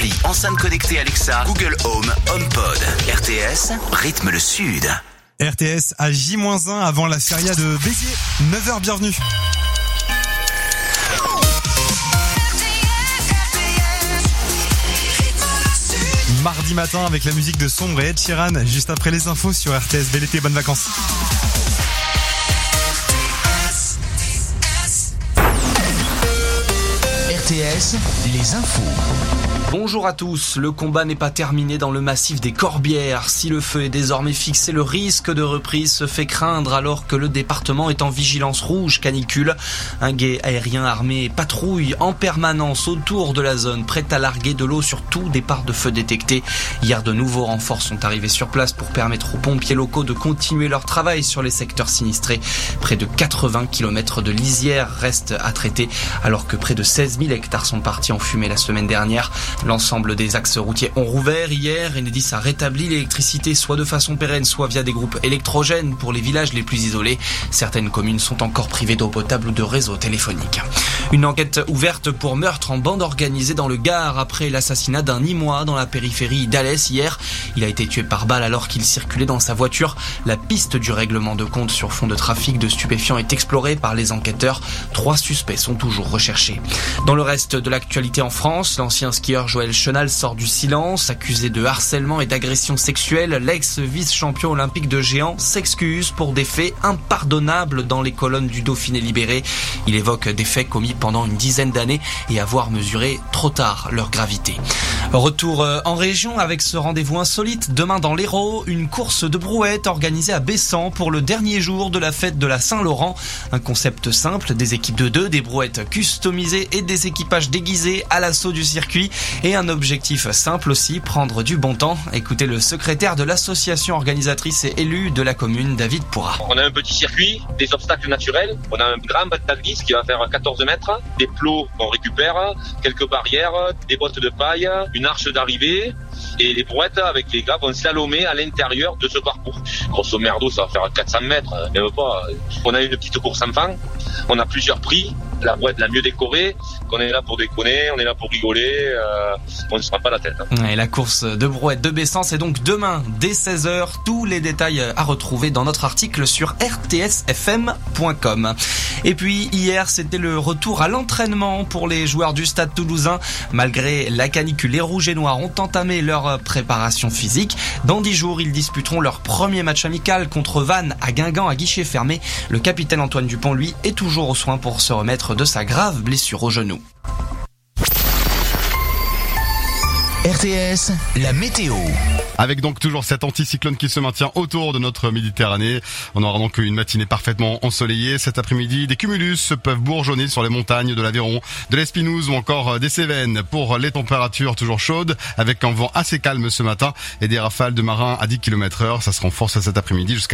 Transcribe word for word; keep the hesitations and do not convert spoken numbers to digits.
appli, enceinte connectée Alexa, Google Home, HomePod. R T S, rythme le sud. R T S à J moins un avant la feria de Béziers. neuf heures, bienvenue. Mardi matin avec la musique de Sombre et Ed Sheeran, juste après les infos sur R T S. Bel été, bonnes vacances. R T S, les infos. Bonjour à tous, le combat n'est pas terminé dans le massif des Corbières. Si le feu est désormais fixé, le risque de reprise se fait craindre alors que le département est en vigilance rouge canicule. Un guet aérien armé patrouille en permanence autour de la zone, prête à larguer de l'eau sur tout départ de feu détecté. Hier, de nouveaux renforts sont arrivés sur place pour permettre aux pompiers locaux de continuer leur travail sur les secteurs sinistrés. Près de quatre-vingts kilomètres de lisière restent à traiter alors que près de seize mille hectares sont partis en fumée la semaine dernière. L'ensemble des axes routiers ont rouvert hier. Enedis a rétabli l'électricité soit de façon pérenne, soit via des groupes électrogènes pour les villages les plus isolés. Certaines communes sont encore privées d'eau potable ou de réseau téléphonique. Une enquête ouverte pour meurtre en bande organisée dans le Gard après l'assassinat d'un Nîmois dans la périphérie d'Alès hier. Il a été tué par balle alors qu'il circulait dans sa voiture. La piste du règlement de compte sur fond de trafic de stupéfiants est explorée par les enquêteurs. Trois suspects sont toujours recherchés. Dans le reste de l'actualité en France, l'ancien skieur Joël Chenal sort du silence. Accusé de harcèlement et d'agression sexuelle, l'ex-vice-champion olympique de géant s'excuse pour des faits impardonnables dans les colonnes du Dauphiné libéré. Il évoque des faits commis pendant une dizaine d'années et avoir mesuré trop tard leur gravité. Retour en région avec ce rendez-vous insolite. Demain dans l'Hérault, une course de brouettes organisée à Bessan pour le dernier jour de la fête de la Saint-Laurent. Un concept simple, des équipes de deux, des brouettes customisées et des équipages déguisés à l'assaut du circuit. Et un objectif simple aussi, prendre du bon temps. Écoutez le secrétaire de l'association organisatrice et élu de la commune, David Pourra. On a un petit circuit, des obstacles naturels, on a un grand batal glisse qui va faire quatorze mètres, des plots qu'on récupère, quelques barrières, des bottes de paille, une arche d'arrivée et les brouettes avec les gars vont slalomer à l'intérieur de ce parcours. Grosso merdo, ça va faire quatre cents mètres, même pas. On a une petite course enfant, on a plusieurs prix. La brouette la mieux décorée, qu'on est là pour déconner, on est là pour rigoler, euh, on ne se prend pas la tête. Hein. Et la course de brouette de Bessan, c'est donc demain dès seize heures. Tous les détails à retrouver dans notre article sur r t s f m point com. Et puis hier, c'était le retour à l'entraînement pour les joueurs du Stade Toulousain. Malgré la canicule, les Rouges et Noirs ont entamé leur préparation physique. Dans dix jours, ils disputeront leur premier match amical contre Vannes à Guingamp à guichet fermé. Le capitaine Antoine Dupont, lui, est toujours aux soins pour se remettre de sa grave blessure au genou. R T S, la météo. Avec donc toujours cet anticyclone qui se maintient autour de notre Méditerranée. On aura donc une matinée parfaitement ensoleillée. Cet après-midi, des cumulus peuvent bourgeonner sur les montagnes de l'Aveyron, de l'Espinouse ou encore des Cévennes. Pour les températures toujours chaudes, avec un vent assez calme ce matin et des rafales de marins à dix kilomètres heure. Ça se renforce cet après-midi jusqu'à